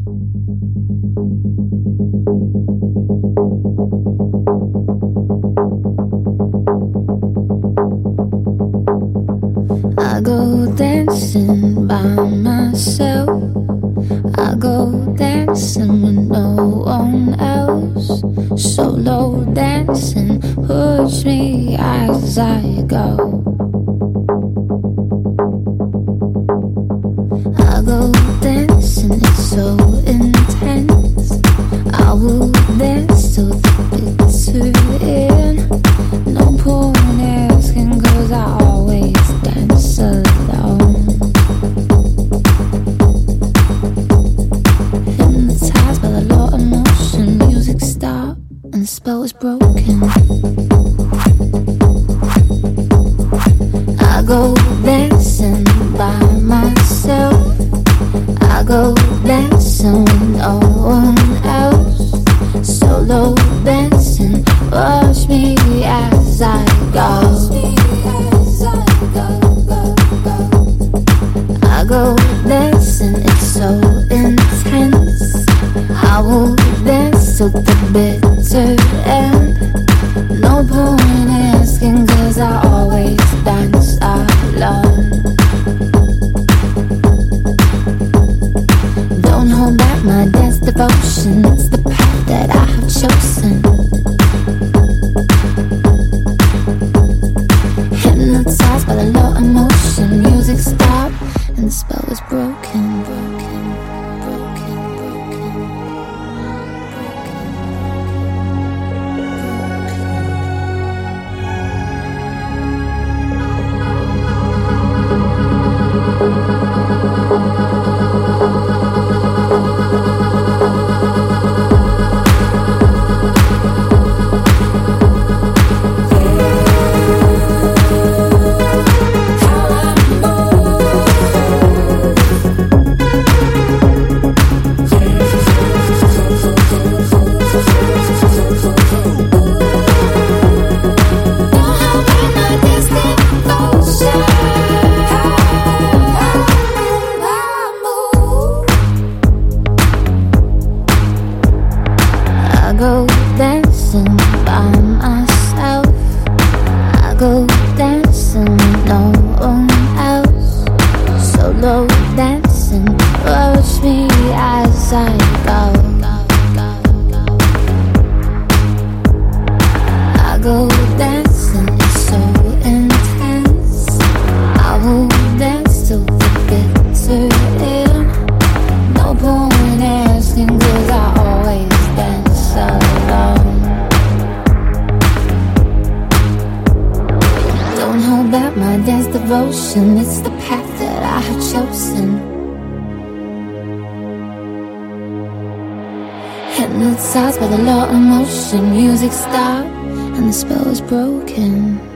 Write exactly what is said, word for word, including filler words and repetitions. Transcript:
I go dancing by myself. I go dancing with no one else. Solo dancing, push me as I go. I go dancing, it's so intense. I will dance till the bitter end. No point asking, cause I always dance alone. Hypnotized by the law of motion, music stopped and the spell was broken. I go dancing by myself. I go dancing with no one else. Solo dancing, watch me as I go. I go dancing, it's so intense. I will dance till the bitter end. No point asking, cause I always dance alone. Don't hold back my dance devotion, it's the path that I have chosen. Hypnotized by the law of motion, music stopped and the spell was broken, broken, broken, broken, I go dancing by myself. I go dancing with no one else. Solo dancing, watch me as I go. I go dancing, it's so intense. I will dance till the bitter end. No point asking, cause I always dance alone. Don't hold back my dance devotion, it's the path that I have chosen. Hypnotized by the law of motion, music stopped and the spell was broken.